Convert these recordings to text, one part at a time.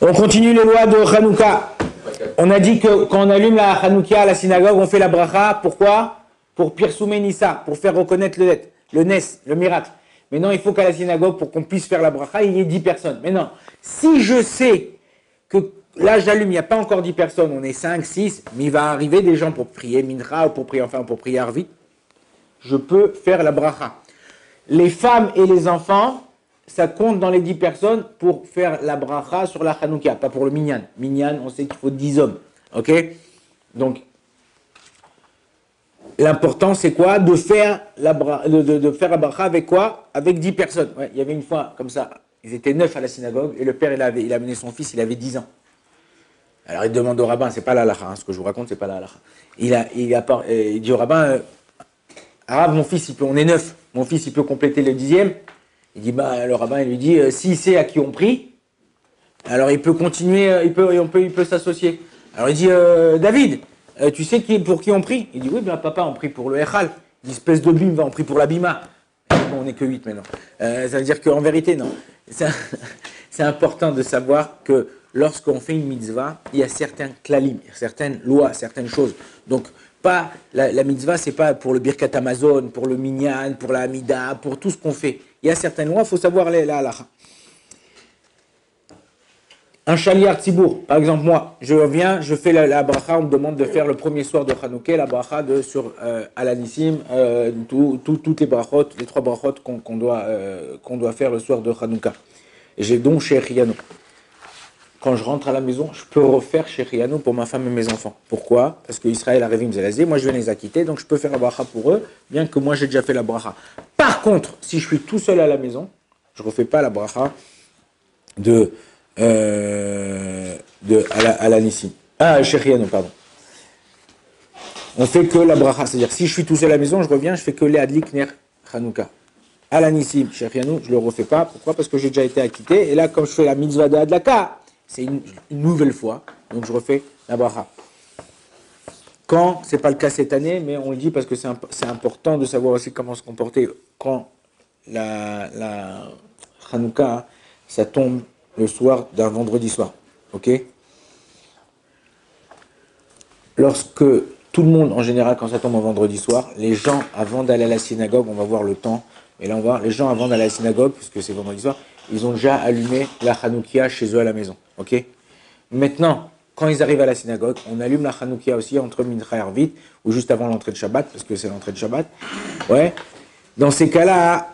On continue les lois de Hanouka. On a dit que quand on allume la Hanouka à la synagogue, on fait la bracha. Pourquoi? Pour Pirsoumer Nissa, pour faire reconnaître le Nes, le miracle. Mais non, il faut qu'à la synagogue, pour qu'on puisse faire la bracha, il y ait 10 personnes. Mais non, si je sais que là j'allume, il n'y a pas encore 10 personnes, on est 5, 6, mais il va arriver des gens pour prier Mincha ou pour prier Arvit, je peux faire la bracha. Les femmes et les enfants, ça compte dans les 10 personnes pour faire la bracha sur la Hanouka, pas pour le minyan. Minyan, on sait qu'il faut 10 hommes. Ok? Donc, l'important, c'est quoi? De faire la bracha avec quoi? Avec 10 personnes. Ouais, il y avait une fois, comme ça, ils étaient 9 à la synagogue, et le père, il a amené son fils, il avait 10 ans. Alors, il demande au rabbin, c'est pas la halakha, hein, ce que je vous raconte, c'est pas la halakha. Il dit au rabbin, Arabe, mon fils, on est 9, mon fils, il peut compléter le 10e. Il dit, le rabbin, il lui dit, s'il sait à qui on prie, alors il peut continuer, il peut s'associer. Alors il dit, David, tu sais pour qui on prie? Il dit, oui, papa, on prie pour le Echal. Il dit, espèce de bim, on prie pour la Bima. Bon, on n'est que 8 maintenant. Ça veut dire qu'en vérité, non. C'est important de savoir que lorsqu'on fait une mitzvah, il y a certains klalim, certaines lois, certaines choses. Donc, pas la mitzvah, c'est pas pour le Birkat Amazon, pour le Minyan, pour la Hamida, pour tout ce qu'on fait. Il y a certaines lois, il faut savoir la halakha. Un chaliar tzibour, par exemple, moi, je viens, je fais la bracha, on me demande de faire le premier soir de Hanouka, la bracha sur Alanissim, toutes les brachot, les 3 brachot qu'on doit faire le soir de Hanouka. Et j'ai donc chez Riano. Quand je rentre à la maison, je peux refaire chez Riano pour ma femme et mes enfants. Pourquoi? Parce que Israël a rêvé, moi je viens les acquitter, donc je peux faire la bracha pour eux, bien que moi j'ai déjà fait la bracha. Par contre, si je suis tout seul à la maison, je ne refais pas la bracha à la Nissim. Chez Riano, pardon. On fait que la bracha, c'est-à-dire si je suis tout seul à la maison, je reviens, je fais que les Adlik Ner Hanouka. À la Nissim, chez Riano, je ne le refais pas. Pourquoi? Parce que j'ai déjà été acquitté, et là, comme je fais la mitzvah de Hadlaka, c'est une nouvelle fois, donc je refais la bracha. Quand, ce n'est pas le cas cette année, mais on le dit parce que c'est important de savoir aussi comment se comporter quand la Hanouka, ça tombe le soir d'un vendredi soir. Ok? Lorsque tout le monde, en général, quand ça tombe un vendredi soir, les gens, avant d'aller à la synagogue, on va voir le temps, et là on va voir, les gens, avant d'aller à la synagogue, puisque c'est vendredi soir, ils ont déjà allumé la Hanoukia chez eux à la maison. Ok? Maintenant, quand ils arrivent à la synagogue, on allume la Hanoukia aussi entre Mincha et Arvit, ou juste avant l'entrée de Shabbat, parce que c'est l'entrée de Shabbat. Ouais. Dans ces cas-là,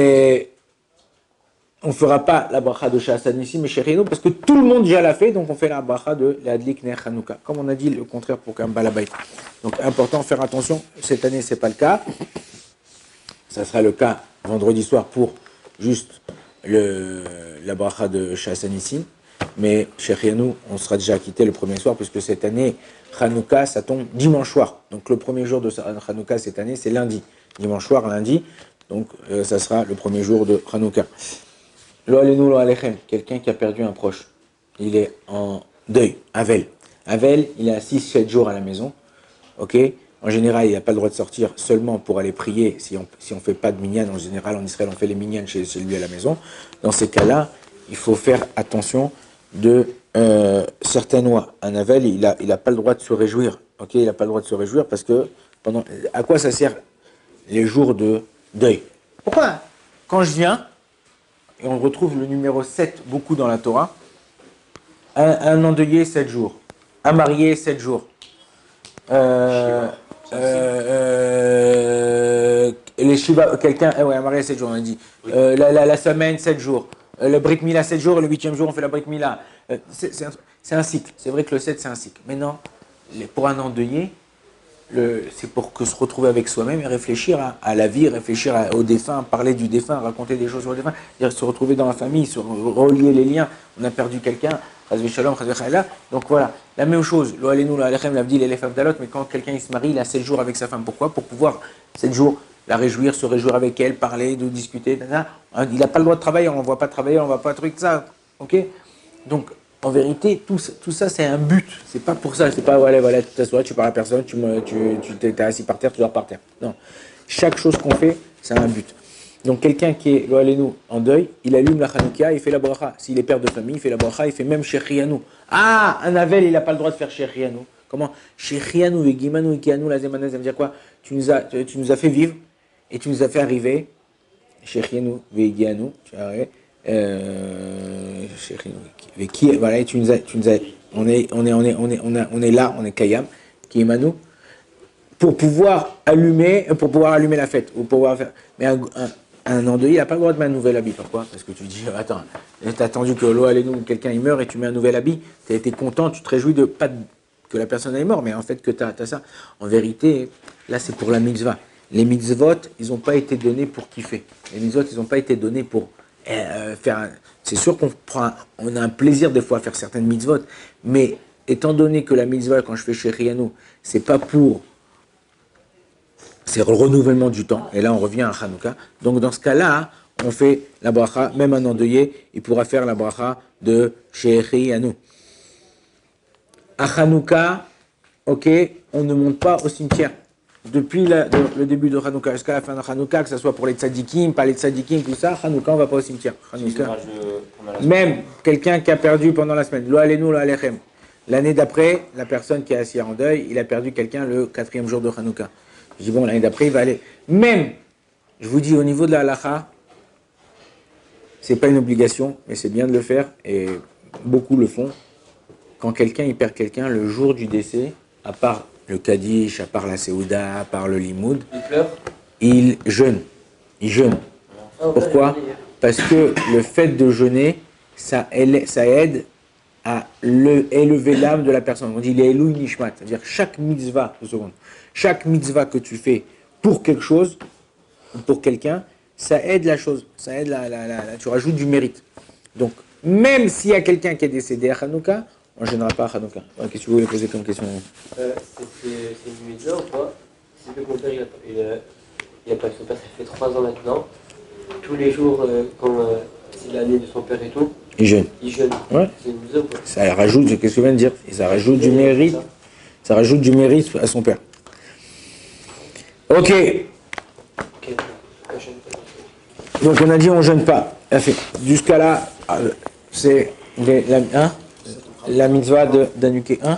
on ne fera pas la bracha de Sha'asan ici, mais chez Rino, parce que tout le monde déjà l'a fait, donc on fait la bracha de l'Adlik Ner Hanouka. Comme on a dit, le contraire pour qu'un balabait. Donc important, faire attention. Cette année, ce n'est pas le cas. Ça sera le cas vendredi soir pour juste la bracha de Sha'asan ici. Mais chez Rino, on sera déjà quitté le premier soir, puisque cette année, Hanouka, ça tombe dimanche soir. Donc le premier jour de Hanouka cette année, c'est lundi. Dimanche soir, lundi. Donc ça sera le premier jour de Hanouka. Lo alenu lo alechem, quelqu'un qui a perdu un proche. Il est en deuil, Avel. Avel, il est à 6-7 jours à la maison. Ok? En général, il n'a pas le droit de sortir seulement pour aller prier. Si on ne fait pas de minyan, en général, en Israël, on fait les minyan chez lui à la maison. Dans ces cas-là, il faut faire attention de certaines lois. Un Avel, il a pas le droit de se réjouir. Ok? Il n'a pas le droit de se réjouir parce que à quoi ça sert les jours de deuil? Pourquoi? Quand je viens, et on retrouve le numéro 7 beaucoup dans la Torah, un endeuillé 7 jours, un marié 7 jours, les Shiva, quelqu'un, un marié 7 jours, on a dit, la semaine 7 jours, le Brit Mila 7 jours, et le 8e jour on fait la Brit Mila. C'est un cycle, c'est vrai que le 7 c'est un cycle. Maintenant, pour un endeuillé, c'est pour que se retrouver avec soi-même et réfléchir à la vie, réfléchir au défunt, parler du défunt, raconter des choses sur le défunt, se retrouver dans la famille, relier les liens. On a perdu quelqu'un, donc voilà, la même chose, lo alenu lo alechem l'avdil elef avdalot, mais quand quelqu'un il se marie, il a 7 jours avec sa femme. Pourquoi? Pour pouvoir 7 jours la réjouir, se réjouir avec elle, parler, de discuter, il n'a pas le droit de travailler, on ne voit pas travailler, on ne va pas truc ça, ok? Donc en vérité, tout ça, c'est un but. C'est pas pour ça. C'est pas, voilà, tu t'assois, tu parles à personne, tu t'es assis par terre, tu dors par terre. Non. Chaque chose qu'on fait, c'est un but. Donc quelqu'un qui est, nous en deuil, il allume la Hanouka, il fait la bracha. S'il est père de famille, il fait la bracha, il fait même Shechianu. Ah, un Avel, il n'a pas le droit de faire Shechianu. Comment Shechianu, Egimanu, Ikianu, la Zemana, ça veut dire quoi tu nous as fait vivre et tu nous as fait arriver. Shechianu, Vegianu, tu vois, voilà, et tu nous as, on est là, on est Kayam, qui est Manu, pour pouvoir allumer la fête, ou pouvoir faire. Mais un endeuillé, il n'a pas le droit de mettre un nouvel habit. Pourquoi? Parce que tu dis, attends, t'as attendu que l'eau allait nous, quelqu'un il meurt et tu mets un nouvel habit, tu as été content, tu te réjouis de pas que la personne est morte, mais en fait que tu as ça. En vérité, là c'est pour la mitzvah. Les mitzvot, ils n'ont pas été donnés pour kiffer. Les mitzvot, ils n'ont pas été donnés pour faire. C'est sûr on a un plaisir des fois à faire certaines mitzvot, mais étant donné que la mitzvah, quand je fais chez Rianou, c'est pas pour. C'est le renouvellement du temps. Et là, on revient à Hanouka. Donc, dans ce cas-là, on fait la bracha, même un endeuillé, il pourra faire la bracha de Shehrianu. À Hanouka, ok, on ne monte pas au cimetière. Depuis le début de Hanouka jusqu'à la fin de Hanouka, que ce soit pour les tzadikim, pas les tzadikim, tout ça, Hanouka, on ne va pas au cimetière. Hanouka. Même quelqu'un qui a perdu pendant la semaine, lo alenu, lo alechem. L'année d'après, la personne qui est assise en deuil, il a perdu quelqu'un le 4e jour de Hanouka. Je dis bon, l'année d'après, il va aller. Même, je vous dis, au niveau de la halakha, c'est pas une obligation, mais c'est bien de le faire, et beaucoup le font. Quand quelqu'un, il perd quelqu'un, le jour du décès, à part le Kaddish, à part la Séouda, à part le Limoud, il pleure, il jeûne. Il jeûne. Pourquoi? Parce que le fait de jeûner, ça aide à élever l'âme de la personne. On dit les Elou Nishmat, c'est-à-dire chaque mitzvah, chaque mitzvah que tu fais pour quelque chose, pour quelqu'un, ça aide la chose, ça aide tu rajoutes du mérite. Donc, même s'il y a quelqu'un qui est décédé à Hanouka, on ne gênera pas à Hanouka. Qu'est-ce que vous voulez poser comme question? c'est une mitzvah ou pas? C'est que mon père, il a pas son père, ça fait 3 ans maintenant. Tous les jours, quand c'est l'année de son père et tout, il jeûne. Il jeûne. Ouais. C'est une mitzvah ou pas? Ça rajoute, qu'est-ce que je viens de dire? Et ça rajoute du mérite. Ça rajoute du mérite à son père. Ok. Donc on a dit on ne jeûne pas. Jusqu'à là, c'est la mitzvah d'Anuké 1.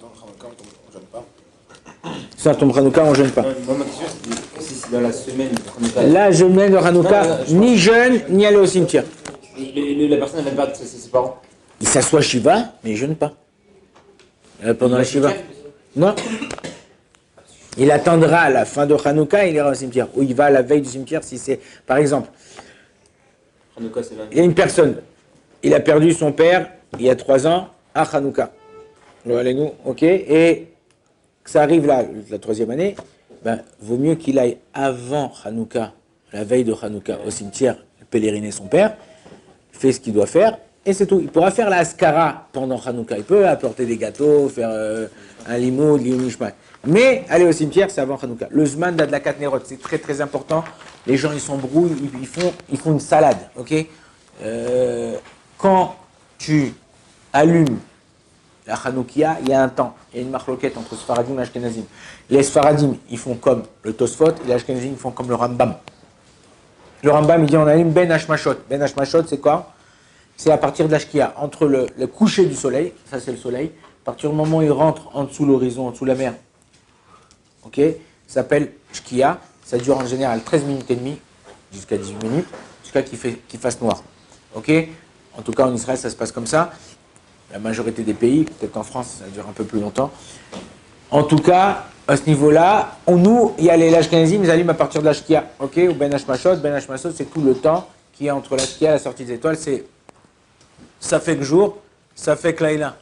Ça tombe Hanouka, on ne jeûne pas. Moi, ma question, c'est si c'est dans la semaine de Hanouka. La semaine de Hanouka, ni jeûne, ni aller au cimetière. La personne, elle va perdre ses parents. Il s'assoit Shiva, mais il ne jeûne pas. Pendant la Shiva. Non. Il attendra à la fin de Hanouka, il ira au cimetière. Ou il va à la veille du cimetière si c'est. Par exemple, Hanouka, c'est il y a une personne, il a perdu son père il y a 3 ans à Hanouka. Allez-nous, ok. Et ça arrive là, la 3e année, ben, vaut mieux qu'il aille avant Hanouka, la veille de Hanouka, au cimetière, pèleriner son père, fait ce qu'il doit faire, et c'est tout. Il pourra faire la askara pendant Hanouka. Il peut apporter des gâteaux, faire un limoud, l'imishmat. Mais aller au cimetière, c'est avant Hanouka. Le zman d'Adlakat Nerot, c'est très très important. Les gens, ils s'embrouillent, ils font une salade, ok. Quand tu allumes la Hanoukia, il y a un temps. Il y a une marloquette entre Sfaradim et Ashkenazim. Les Sfaradim, ils font comme le Tosfot, et les Ashkenazim, ils font comme le Rambam. Le Rambam, il dit on allume Ben Hashmashot. Ben Hashmashot, c'est quoi? C'est à partir de l'Ashkia, entre le coucher du soleil, ça c'est le soleil, à partir du moment où il rentre en dessous l'horizon, en dessous la mer. Ok? Ça s'appelle Shkia, ça dure en général 13 minutes et demie, jusqu'à 18 minutes, jusqu'à qu'il fasse noir. Ok? En tout cas, en Israël, ça se passe comme ça. La majorité des pays, peut-être en France, ça dure un peu plus longtemps. En tout cas, à ce niveau-là, il y a les Ashkenazim, ils allument à partir de la Shkia. Ok? Ou Ben Hashmashot. Ben Hashmashot, c'est tout le temps qui est entre la Shkia et la sortie des étoiles. C'est ça fait que jour, ça fait que Laïla.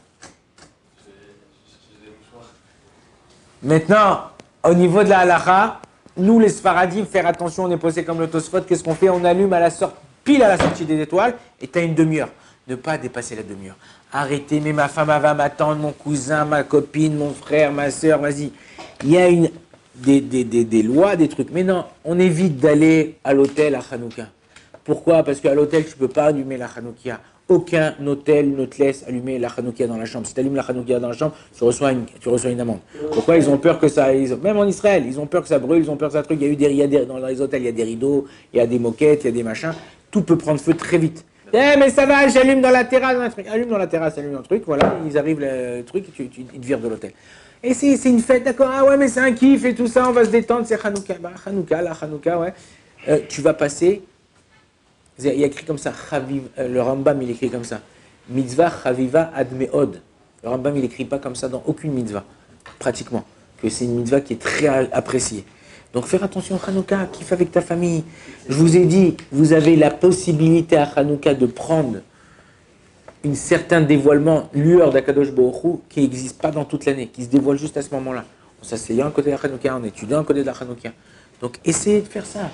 Maintenant, au niveau de la halakha, nous les Sfaradim, faire attention, on est posé comme le Tosfot, qu'est-ce qu'on fait? On allume pile à la sortie des étoiles, et tu as une demi-heure. Ne pas dépasser la demi-heure. Arrêtez, mais ma femme elle va m'attendre, mon cousin, ma copine, mon frère, ma soeur, vas-y. Il y a des lois, des trucs. Mais non, on évite d'aller à l'hôtel à Hanouka. Pourquoi? Parce qu'à l'hôtel, tu ne peux pas allumer la Hanoukia. aucun hôtel ne te laisse allumer la Hanouka dans la chambre. Si tu allumes la Hanouka dans la chambre, tu reçois une amende. Pourquoi? Ils ont peur que ça... Même en Israël, ils ont peur que ça brûle, ils ont peur que ça truc. Dans les hôtels, il y a des rideaux, il y a des moquettes, il y a des machins. Tout peut prendre feu très vite. Eh, mais ça va, j'allume dans la terrasse, un truc. Allume dans la terrasse, allume un truc, voilà, ils arrivent le truc, ils te virent de l'hôtel. Et c'est une fête, d'accord, ah ouais, mais c'est un kiff et tout ça, on va se détendre, c'est Hanouka. Bah, Hanouka, ouais. Tu vas passer, il y a écrit comme ça, le Rambam, il écrit comme ça, mitzvah chaviva ad me'od. Le Rambam, il écrit pas comme ça dans aucune mitzvah, pratiquement, que c'est une mitzvah qui est très appréciée. Donc faire attention à Hanouka, kiffe avec ta famille. Je vous ai dit, vous avez la possibilité à Hanouka de prendre un certain dévoilement, lueur d'Akadosh Baruch Hu, qui n'existe pas dans toute l'année, qui se dévoile juste à ce moment-là. On s'asseyant à côté de la Hanouka, on étudiant à côté de la Hanouka. Donc essayez de faire ça.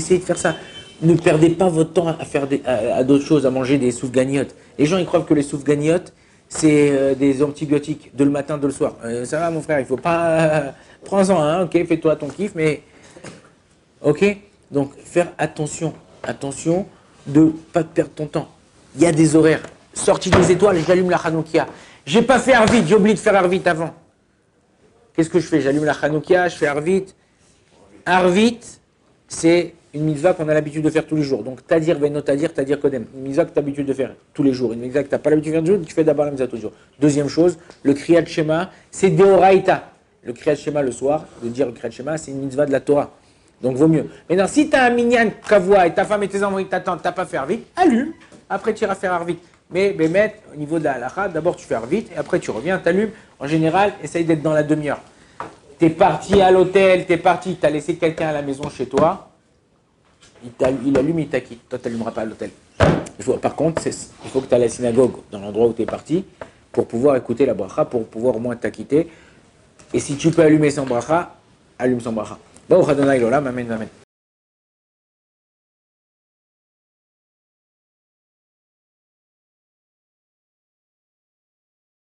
Ne perdez pas votre temps à faire à d'autres choses, à manger des soufganiotes. Les gens ils croient que les soufganiotes, c'est des antibiotiques de le matin, de le soir. Ça va mon frère, il ne faut pas... prends-en un, ok, fais-toi ton kiff, mais... Ok. Donc faire attention de ne pas perdre ton temps. Il y a des horaires. Sortie des étoiles, j'allume la Hanouka. J'ai pas fait Arvit, j'ai oublié de faire Arvit avant. Qu'est-ce que je fais? J'allume la Hanouka, je fais Arvit. Arvit, c'est une mitzvah qu'on a l'habitude de faire tous les jours. Donc, tadir, veno tadir, tadir kodem. Une mitzvah que tu as l'habitude de faire tous les jours. Une mitzvah que tu n'as pas l'habitude de faire tous les jours, tu fais d'abord la mitzvah tous les jours. Deuxième chose, le Kriyat Shema, c'est Deoraita. Le Kriyat Shema le soir, de dire le Kriyat Shema, c'est une mitzvah de la Torah. Donc, vaut mieux. Maintenant, si tu as un minyan kavua et ta femme et tes enfants qui t'attendent, tu n'as pas fait Arvit, allume. Après, tu iras faire Arvit. Mais au niveau de la halakha, d'abord tu fais Arvit et après tu reviens, tu allumes. En général, essaye d'être dans la demi-heure. Tu es parti à l'hôtel, tu as laissé quelqu'un à la maison chez toi, il allume, il t'acquitte. Toi, tu n'allumeras pas à l'hôtel. Par contre, il faut que tu aies la synagogue dans l'endroit où tu es parti pour pouvoir écouter la bracha, pour pouvoir au moins t'acquitter. Et si tu peux allumer sans bracha, allume sans bracha. Baruch Adonai l'olam, amen, amen.